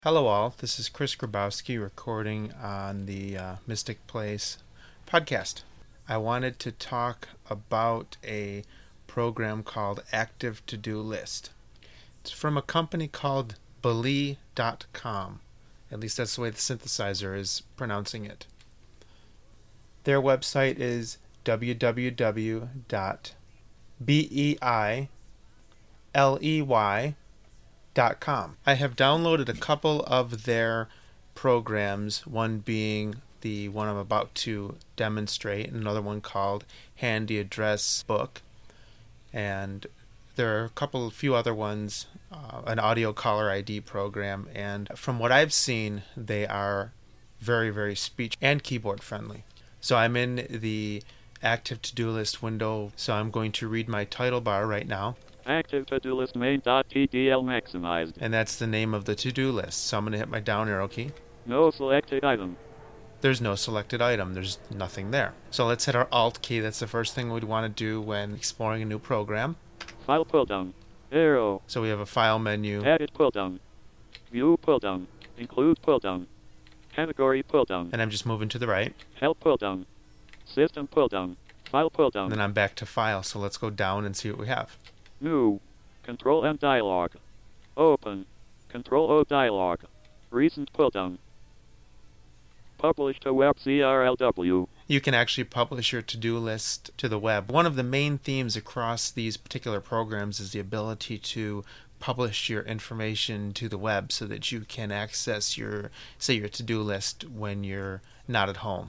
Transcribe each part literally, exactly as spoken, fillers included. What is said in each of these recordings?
Hello all, this is Chris Grabowski recording on the uh, Mystic Place podcast. I wanted to talk about a program called Active To-Do List. It's from a company called Beli dot com. At least that's the way the synthesizer is pronouncing it. Their website is w w w dot beley dot com. I have downloaded a couple of their programs, one being the one I'm about to demonstrate, and another one called Handy Address Book. And there are a couple, a few other ones, uh, an audio caller I D program, and from what I've seen, they are very, very speech and keyboard friendly. So I'm in the Active To-Do List window, so I'm going to read my title bar right now. Active To-Do List main.tdl maximized. And that's the name of the to-do list. So I'm going to hit my down arrow key. No selected item. There's no selected item. There's nothing there. So let's hit our Alt key. That's the first thing we'd want to do when exploring a new program. File pull down. Arrow. So we have a file menu. Edit pull down. View pull down. Include pull down. Category pull down. And I'm just moving to the right. Help pull down. System pull down. File pull down. And then I'm back to file. So let's go down and see what we have. New. Control M dialog. Open. Control O dialog. Recent pull down. Publish to web C R L W. You can actually publish your to-do list to the web. One of the main themes across these particular programs is the ability to publish your information to the web so that you can access your, say, your to-do list when you're not at home.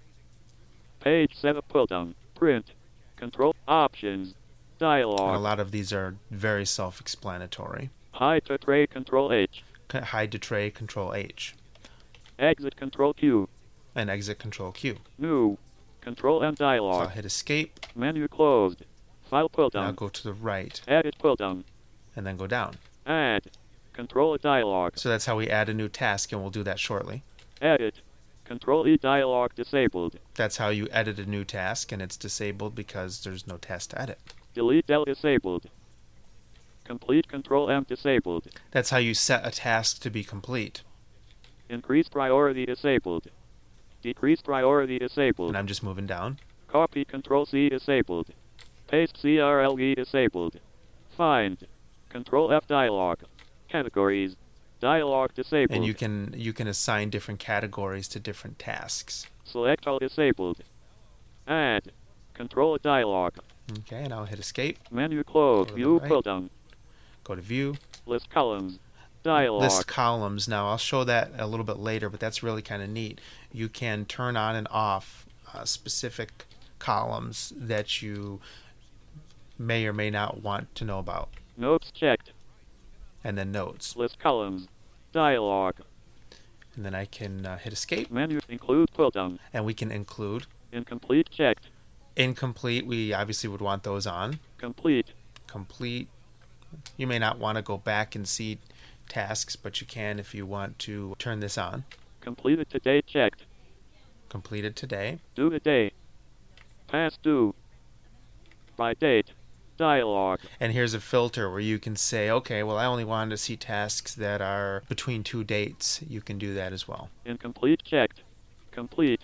Page setup pull down. Print. Control options. Dialog. And a lot of these are very self-explanatory. Hide to tray Control H. Hide to tray Control H. Exit Control Q. And exit Control Q. New. Control M dialog. So I'll hit escape. Menu closed. File pull down. Now go to the right. Edit pull down. And then go down. Add. Control A dialog. So that's how we add a new task, and we'll do that shortly. Edit. Control E dialog disabled. That's how you edit a new task, and it's disabled because there's no task to edit. Delete Del disabled. Complete Control M disabled. That's how you set a task to be complete. Increase priority disabled. Decrease priority disabled. And I'm just moving down. Copy Control C disabled. Paste C R L E disabled. Find. Control F dialog. Categories. Dialog disabled. And you can you can assign different categories to different tasks. Select all disabled. Add. Control dialog. Okay, and I'll hit escape. Menu closed. View right. pull down. Go to view. List columns. Dialog. List columns. Now I'll show that a little bit later, but that's really kind of neat. You can turn on and off uh, specific columns that you may or may not want to know about. Notes checked. And then notes. List columns. Dialog. And then I can uh, hit escape. Menu include pull down. And we can include. Incomplete checked. Incomplete, we obviously would want those on. Complete. Complete. You may not want to go back and see tasks, but you can if you want to turn this on. Completed today checked. Completed today. Due today. Past due. By date. Dialog. And here's a filter where you can say, okay, well, I only wanted to see tasks that are between two dates. You can do that as well. Incomplete checked. Complete.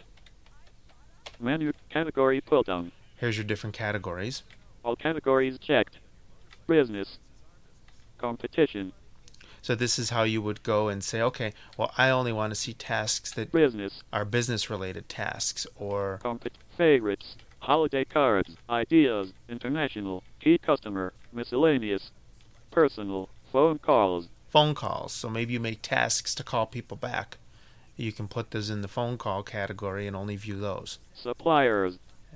Menu category pull down. Here's your different categories. All categories checked. Business. Competition. So this is how you would go and say, okay, well, I only want to see tasks that business are business-related tasks or Compet- favorites, holiday cards, ideas, international, key customer, miscellaneous, personal, phone calls. Phone calls. So maybe you make tasks to call people back. You can put those in the phone call category and only view those. Suppliers.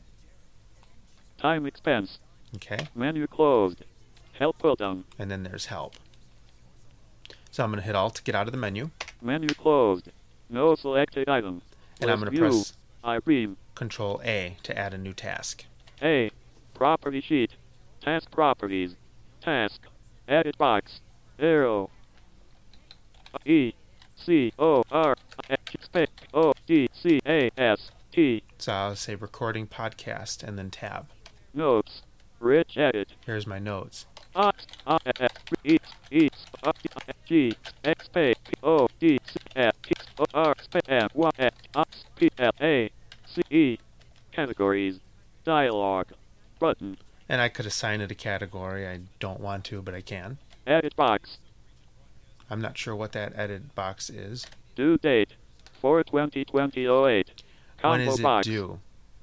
Time expense. Okay. Menu closed. Help pull down. And then there's help. So I'm going to hit Alt to get out of the menu. Menu closed. No selected item. And List I'm going to view. press iBeam. Control A to add a new task. A. Property sheet. Task properties. Task. Edit box. Arrow. E. C. O. R. Spec. O. D. C. A. S. T. So I'll say recording podcast and then tab. Notes. Rich edit. Here's my notes. Ox, O, F, Eats, Eats, O, G, X, P, O, D, C, F, O, R, M, Y, F, Ox, P, L, A, C, E. Categories. Dialogue. Button. And I could assign it a category. I don't want to, but I can. Edit box. I'm not sure what that edit box is. Due date. four twenty twenty oh eight. Combo When is it box. due?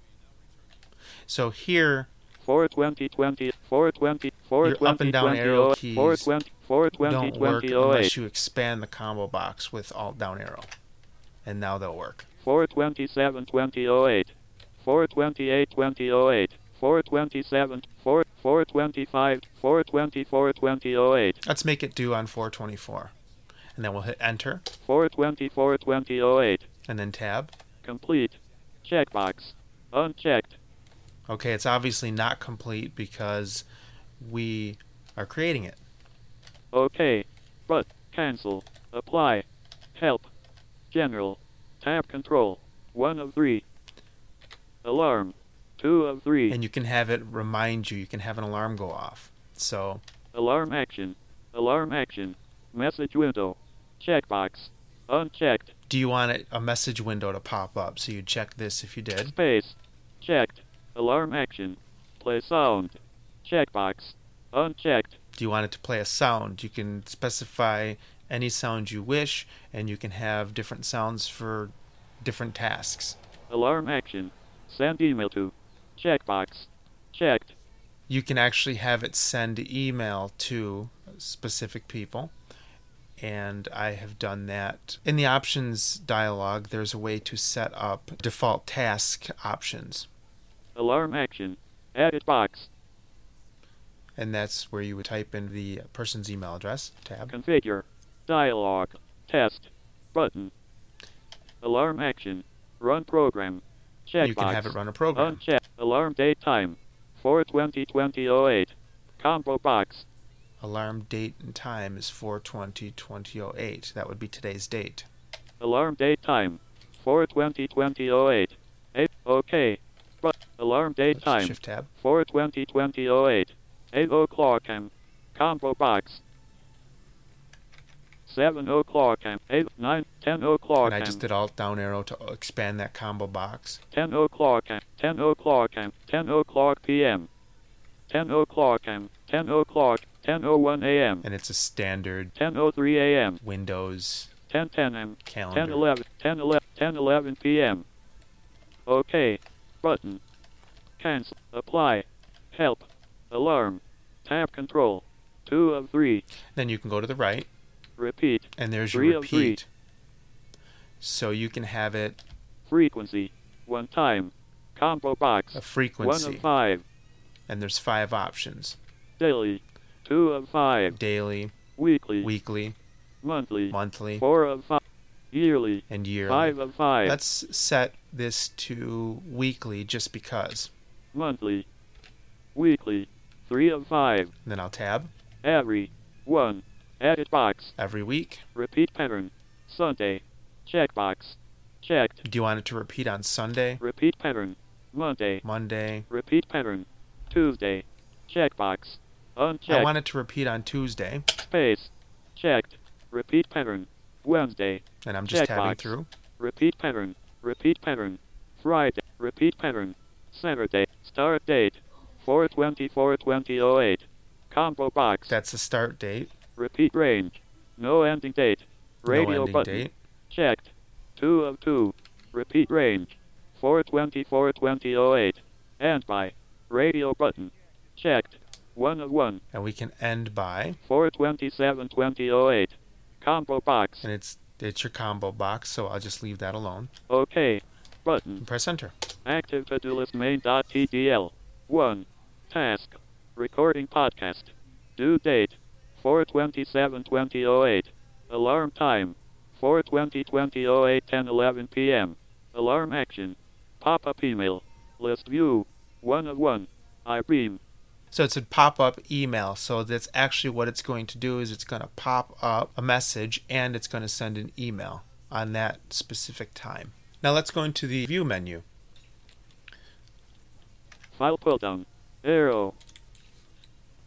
So here, four twenty twenty, four twenty, four your up and down arrow keys four twenty, four twenty, don't work twenty oh eight. unless you expand the combo box with alt down arrow. And now they'll work. four twenty-seven twenty oh eight. four twenty-eight twenty oh eight. four twenty-seven, four, four twenty-five, four twenty-four twenty oh eight. Let's make it due on four twenty-four. And then we'll hit enter. four twenty-four twenty oh eight. And then tab. Complete. Checkbox. Unchecked. Okay, it's obviously not complete because we are creating it. Okay. But. Cancel. Apply. Help. General. Tab control. one of three. Alarm. two of three. And you can have it remind you. You can have an alarm go off. So. Alarm action. Alarm action. Message window. Checkbox. Unchecked. Do you want it, a message window to pop up? So you check this if you did. Space. Checked. Alarm action. Play sound. Checkbox. Unchecked. Do you want it to play a sound? You can specify any sound you wish, and you can have different sounds for different tasks. Alarm action. Send email to. Checkbox. Checked. You can actually have it send email to specific people, and I have done that. In the options dialog, there's a way to set up default task options. Alarm action. Edit box. And that's where you would type in the person's email address. Tab. Configure. Dialog. Test. Button. Alarm action. Run program. Checkbox. You can have it run a program. Uncheck. Alarm date time. four twenty twenty oh eight. Combo box. Alarm date and time is four twenty twenty oh eight. That would be today's date. Alarm date time. four twenty twenty oh eight. eight. Okay. But alarm date Let's time. Shift tab. four twenty twenty oh eight. eight o'clock am. Combo box. seven o'clock am. eight, nine, ten o'clock And I am. just did alt down arrow to expand that combo box. ten o'clock am. ten o'clock am. ten o'clock p m. ten o'clock am. ten o'clock. ten oh one a m. And it's a standard ten oh three a m. Windows ten ten am. calendar. ten eleven. ten eleven. ten eleven p m. Okay. Button. Cancel. Apply. Help. Alarm. Tab control. two of three. Then you can go to the right, Repeat. and there's Three your of three. repeat. So you can have it Frequency. One time. Combo box. a One frequency, of five. and there's five options: Daily. Two of five. daily, Weekly. weekly, Monthly. monthly, Four of five. Yearly. and yearly. Five of five. Let's set this to weekly just because. Monthly. Weekly. Three of five. And then I'll tab Every. One. Edit box. every week. Repeat pattern. Sunday. Checkbox. Checked. Do you want it to repeat on Sunday, Repeat pattern. Monday. Monday? Repeat pattern. Tuesday. Checkbox. Unchecked. I want it to repeat on Tuesday, Space. Checked. Repeat pattern. Wednesday. and I'm just tabbing Checkbox. through. Repeat pattern. Repeat pattern. Friday. Repeat pattern. Saturday. Start date. four twenty-four twenty oh eight. Combo box. That's the start date. Repeat range. No ending date. Radio no ending button. date. Checked. two of two. Repeat range. four twenty-four twenty oh eight. End by. Radio button. Checked. one of one. And we can end by, four twenty-seven twenty oh eight. Combo box. and it's it's your combo box, so I'll just leave that alone. OK. Button. And press enter. Active to-do list main.tdl. one. Task. Recording podcast. Due date. four twenty-seven twenty oh eight. Alarm time. four twenty twenty oh eight ten eleven p m. Alarm action. Pop-up email. List view. one of one. iBeam. So it's a pop-up email. So that's actually what it's going to do is it's going to pop up a message and it's going to send an email on that specific time. Now let's go into the view menu. File pull down. Arrow.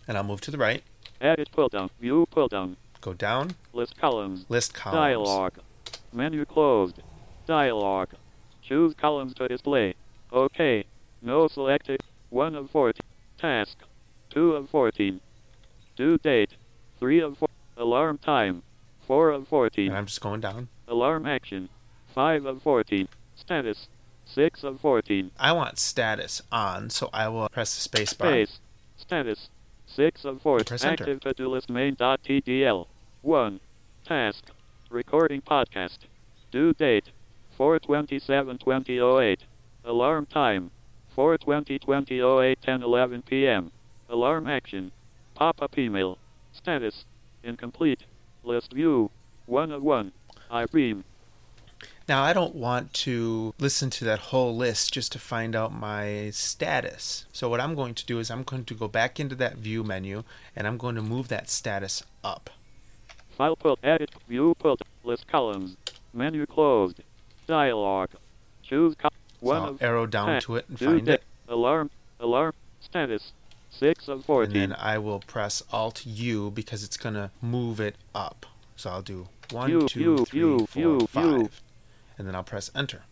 And I'll move to the right. Edit pull down. View pull down. Go down. List columns. List columns. Dialog. Menu closed. Dialog. Choose columns to display. OK. No selected. one of fourteen. Task. two of fourteen. Due date. three of four. Alarm time. four of fourteen. And I'm just going down. Alarm action. five of fourteen. Status. six of fourteen. I want status on, so I will press the space bar. Space. Status. six of fourteen. Press enter. Active to-do list main.tdl. one. Task. Recording podcast. Due date. four twenty-seven twenty oh eight. Alarm time. four twenty twenty oh eight ten eleven p.m. Alarm action. Pop-up email. Status. Incomplete. List view. one of one. iBeam. Now, I don't want to listen to that whole list just to find out my status. So what I'm going to do is I'm going to go back into that view menu, and I'm going to move that status up. File pull. Edit. View pull. List columns. Menu closed. Dialog. Choose co- So one I'll of arrow down task. to it and Due find date. it. Alarm. Alarm. Status. six of And fourteen. then I will press Alt U because it's going to move it up. So I'll do one, View, two, view, three, view, four, view, five. view. And then I'll press Enter.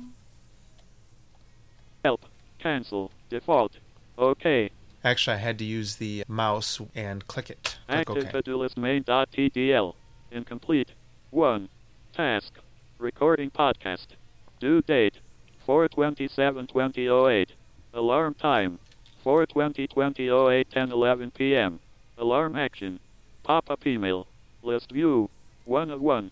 Help. Cancel. Default. OK. Actually, I had to use the mouse and click it. Click Active OK. to-do list main.tdl. Incomplete. one. Task. Recording podcast. Due date. four twenty-seven twenty oh eight. Alarm time. four twenty twenty oh eight ten eleven p.m. Alarm action. Pop-up email. List view. one of one.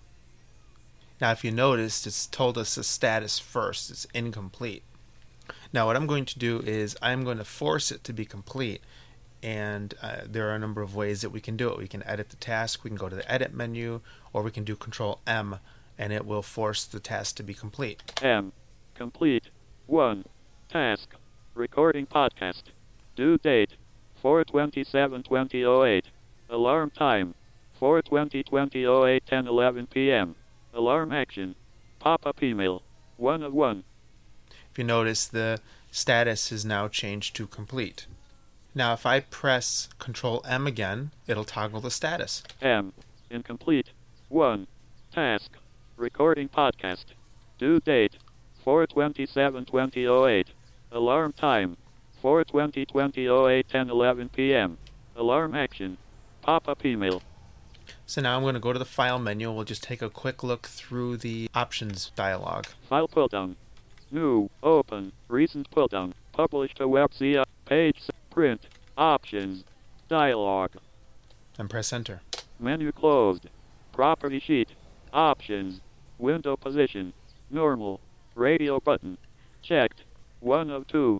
Now, if you noticed, it's told us the status first. It's incomplete. Now, what I'm going to do is I'm going to force it to be complete. And uh, there are a number of ways that we can do it. We can edit the task. We can go to the Edit menu. Or we can do Control M, and it will force the task to be complete. M. Complete. one. Task. Recording podcast. Due date. four twenty-seven twenty oh eight. Alarm time. four twenty twenty oh eight ten eleven p.m. Alarm action. Pop-up email. one of one. If you notice, the status is now changed to complete. Now, if I press Control M again, it'll toggle the status. M. Incomplete. one. Task. Recording podcast. Due date. four twenty-seven twenty oh eight. Alarm time. four twenty twenty oh eight ten eleven p.m. Alarm action. Pop-up email. So now I'm going to go to the File menu. We'll just take a quick look through the Options dialog. File pull down. New. Open. Recent pull down. Publish to web C I. Page. Print. Options. Dialog. And press Enter. Menu closed. Property sheet. Options. Window position. Normal. Radio button. Checked. one of two.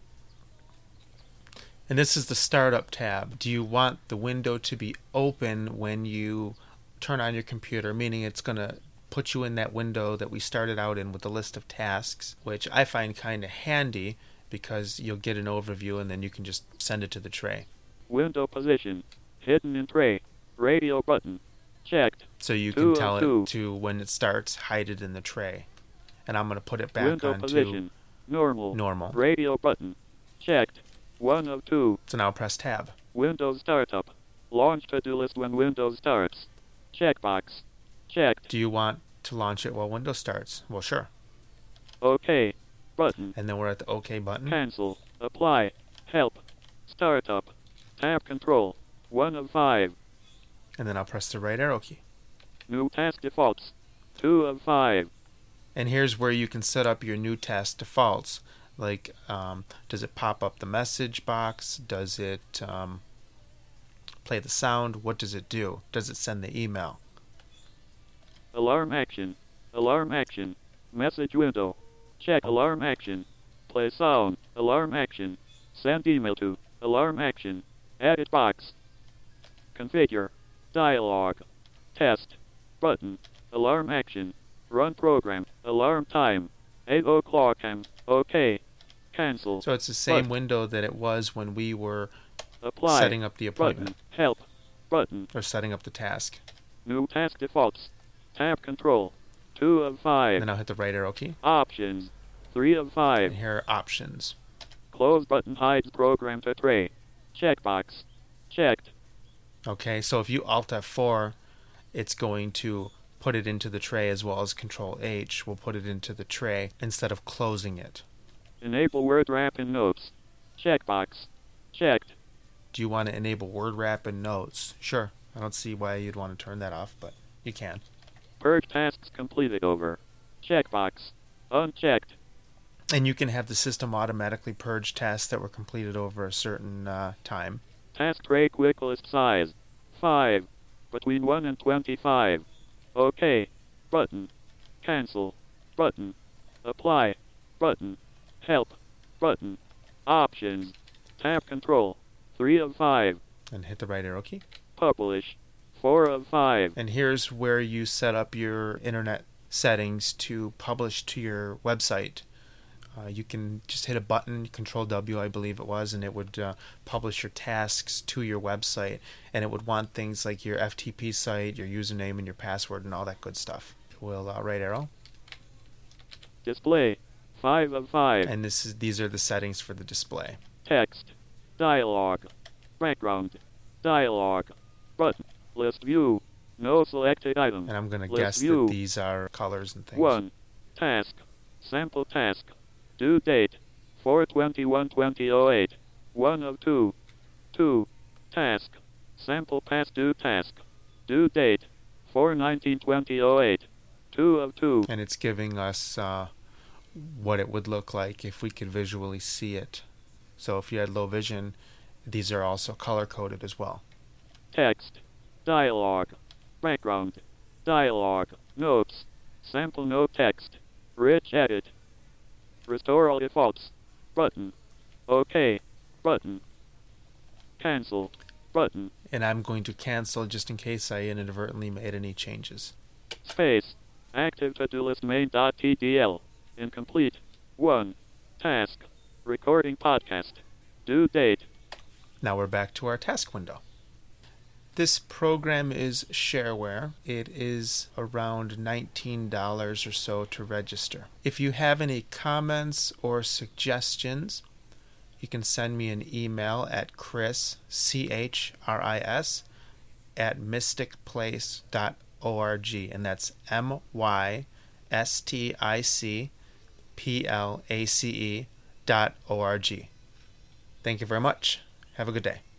And this is the Startup tab. Do you want the window to be open when you turn on your computer, meaning it's going to put you in that window that we started out in with the list of tasks, which I find kind of handy because you'll get an overview and then you can just send it to the tray. Window position. Hidden in tray. Radio button. Checked. So you Two can tell of it two. to, when it starts, hide it in the tray. And I'm going to put it back Window onto position. Normal. normal. Radio button. Checked. one of two. So now press Tab. Windows startup. Launch to-do list when Windows starts. Checkbox. Checked. Do you want to launch it while Windows starts? Well, sure. OK. Button. And then we're at the OK button. Cancel. Apply. Help. Startup. Tab control. one of five. And then I'll press the right arrow key. New task defaults. two of five. And here's where you can set up your new task defaults. Like, um, does it pop up the message box? Does it um, play the sound? What does it do? Does it send the email? Alarm action. Alarm action. Message window. Check alarm action. Play sound. Alarm action. Send email to. Alarm action. Edit box. Configure. Dialog. Test. Button. Alarm action. Run program. Alarm time. eight o'clock am. OK. Cancel. So it's the same Button. window that it was when we were Apply. setting up the appointment. Button. Help. Button. Or setting up the task. New task defaults. Tab control. two of five. And then I'll hit the right arrow key. Options. three of five. And here are options. Close button hides program to tray. Checkbox. Okay, so if you Alt F four, it's going to put it into the tray, as well as Control H will put it into the tray instead of closing it. Enable word wrap in notes. Checkbox. Checked. Do you want to enable word wrap in notes? Sure. I don't see why you'd want to turn that off, but you can. Purge tasks completed over. Checkbox. Unchecked. And you can have the system automatically purge tasks that were completed over a certain uh, time. Task tray quick list size. five. Between one and twenty-five. OK. Button. Cancel. Button. Apply. Button. Help. Button. Options. Tab control. three of five. And hit the right arrow key. Publish. four of five. And here's where you set up your internet settings to publish to your website. Uh, you can just hit a button, Control W, I believe it was, and it would uh, publish your tasks to your website. And it would want things like your F T P site, your username, and your password, and all that good stuff. We'll uh, right arrow. Display. five of five. And this is these are the settings for the display. Text. Dialog. Background. Dialog. Button. List view. No selected item. And I'm going to List guess view. that these are colors and things. one. Task. Sample task. Due date. four twenty-one twenty oh eight. one of two. two. Task. Sample past due task. Due date. four nineteen twenty oh eight. two of two. And it's giving us uh, what it would look like if we could visually see it. So if you had low vision, these are also color-coded as well. Text. Dialog. Background. Dialog. Notes. Sample note text. Rich edit. Restore all defaults. Button. OK. Button. Cancel. Button. And I'm going to cancel just in case I inadvertently made any changes. Space. Active to-do list main.tdl. Incomplete. one. Task. Recording podcast. Due date. Now we're back to our task window. This program is shareware. It is around nineteen dollars or so to register. If you have any comments or suggestions, you can send me an email at chris, C H R I S, at mystic place dot org. And that's M Y S T I C P L A C E dot O R G. Thank you very much. Have a good day.